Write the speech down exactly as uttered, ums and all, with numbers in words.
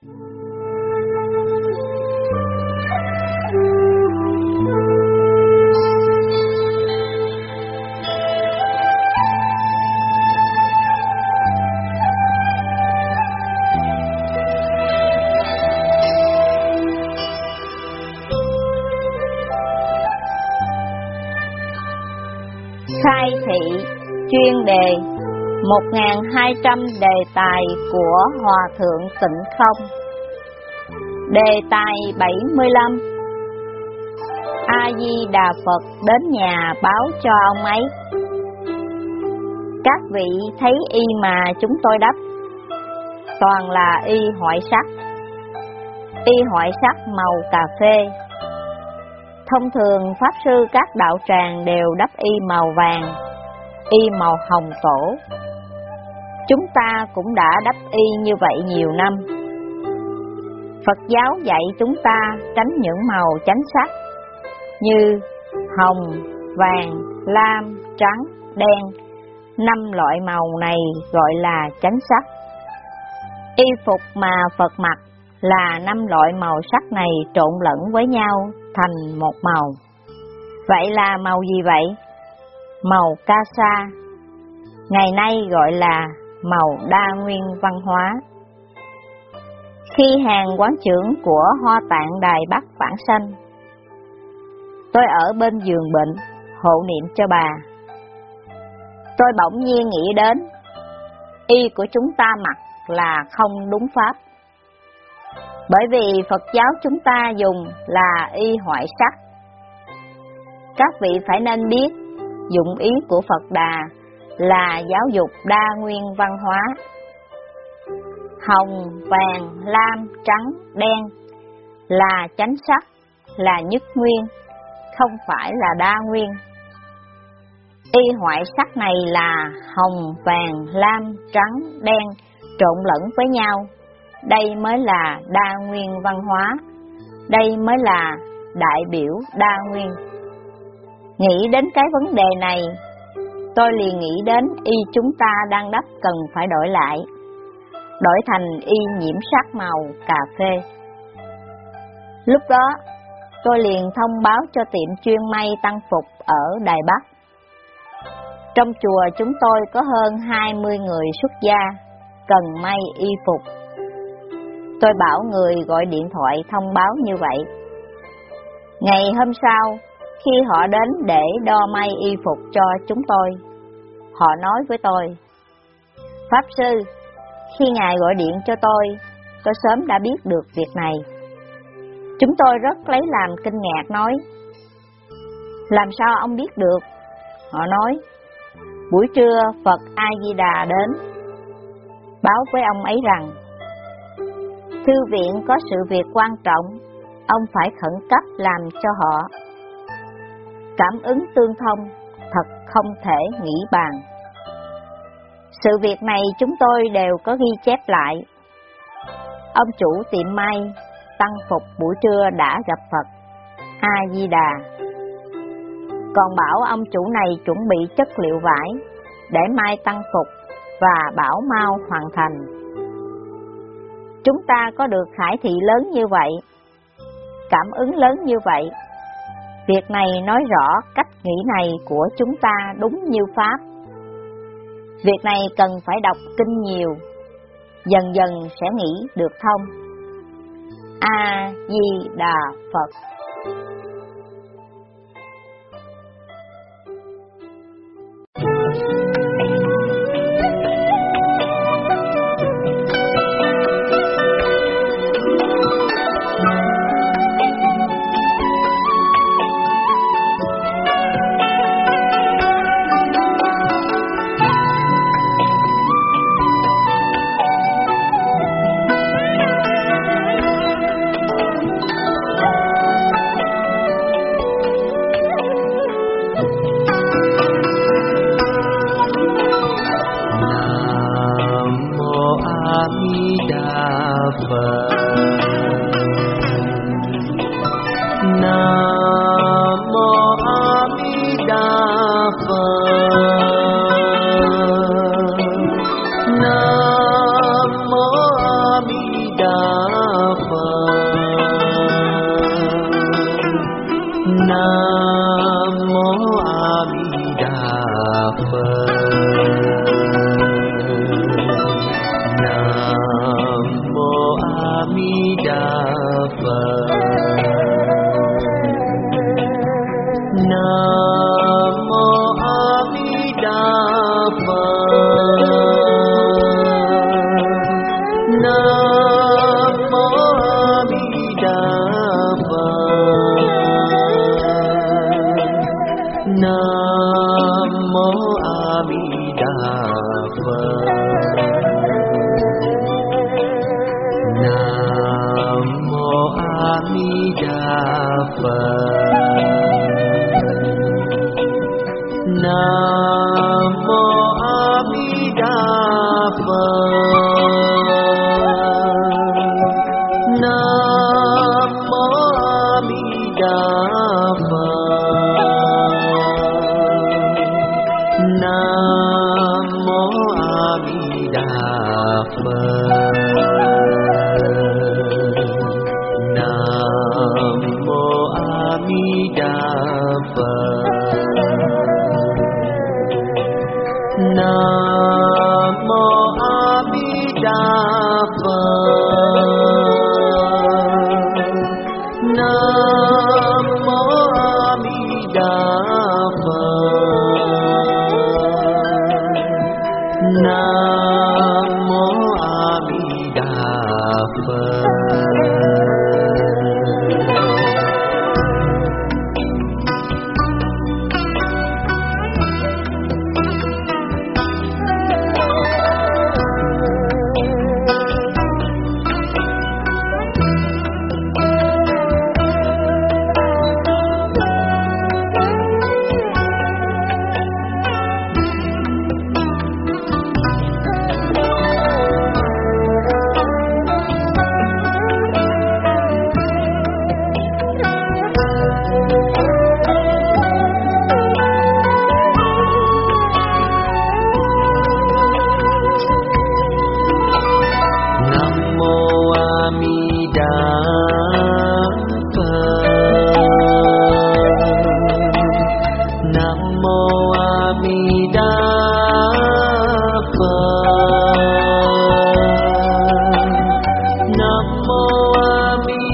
Khai thị chuyên đề một nghìn hai trăm đề tài của Hòa Thượng Tịnh Không. Đề tài bảy mươi lăm. A-di-đà Phật đến nhà báo cho ông ấy. Các vị thấy y mà chúng tôi đắp toàn là y hoại sắc. Y hoại sắc màu cà phê. Thông thường Pháp sư các đạo tràng đều đắp y màu vàng, y màu hồng tổ. Chúng ta cũng đã đắp y như vậy nhiều năm. Phật giáo dạy chúng ta tránh những màu chánh sắc như hồng, vàng, lam, trắng, đen. Năm loại màu này gọi là chánh sắc. Y phục mà Phật mặc là năm loại màu sắc này trộn lẫn với nhau thành một màu. Vậy là màu gì vậy? Màu ca sa, ngày nay gọi là màu đa nguyên văn hóa. Khi hàng quán trưởng của Hoa Tạng Đài Bắc vãng sanh, tôi ở bên giường bệnh hộ niệm cho bà. Tôi bỗng nhiên nghĩ đến y của chúng ta mặc là không đúng pháp. Bởi vì Phật giáo chúng ta dùng là y hoại sắc. Các vị phải nên biết, dụng ý của Phật Đà là giáo dục đa nguyên văn hóa. Hồng, vàng, lam, trắng, đen là chánh sắc, là nhất nguyên, không phải là đa nguyên. Y hoại sắc này là hồng, vàng, lam, trắng, đen trộn lẫn với nhau. Đây mới là đa nguyên văn hóa, đây mới là đại biểu đa nguyên. Nghĩ đến cái vấn đề này, tôi liền nghĩ đến y chúng ta đang đắp cần phải đổi lại, đổi thành y nhiễm sắc màu cà phê. Lúc đó, tôi liền thông báo cho tiệm chuyên may tăng phục ở Đài Bắc. Trong chùa chúng tôi có hơn hai mươi người xuất gia, cần may y phục. Tôi bảo người gọi điện thoại thông báo như vậy. Ngày hôm sau, khi họ đến để đo may y phục cho chúng tôi, họ nói với tôi: Pháp sư, khi ngài gọi điện cho tôi, tôi sớm đã biết được việc này. Chúng tôi rất lấy làm kinh ngạc nói: Làm sao ông biết được? Họ nói: Buổi trưa Phật A-di-đà đến, báo với ông ấy rằng thư viện có sự việc quan trọng, ông phải khẩn cấp làm cho họ. Cảm ứng tương thông, thật không thể nghĩ bàn. Sự việc này chúng tôi đều có ghi chép lại. Ông chủ tiệm may tăng phục buổi trưa đã gặp Phật A-di-đà, còn bảo ông chủ này chuẩn bị chất liệu vải để may tăng phục và bảo mau hoàn thành. Chúng ta có được khải thị lớn như vậy, cảm ứng lớn như vậy. Việc này nói rõ cách nghĩ này của chúng ta đúng như Pháp. Việc này cần phải đọc kinh nhiều, dần dần sẽ nghĩ được thông. A-di-đà Phật. Nam mô A Di Đà Di Đà Phật. Nam mô A Di Đà Phật. Nam mô A Di Đà Phật. Nam mô A Di Đà Phật. Nam mô A Di Đà Phật. Nam mô A Di Đà Phật. Nam mô A Di Đà Phật. Nam mô A Di Đà Phật. Nam mô A Di Đà Phật. Nam mô A Di Đà Phật. Nam mô A Di Đà Phật. Nam mô A Di Đà Phật. Nam mô A Di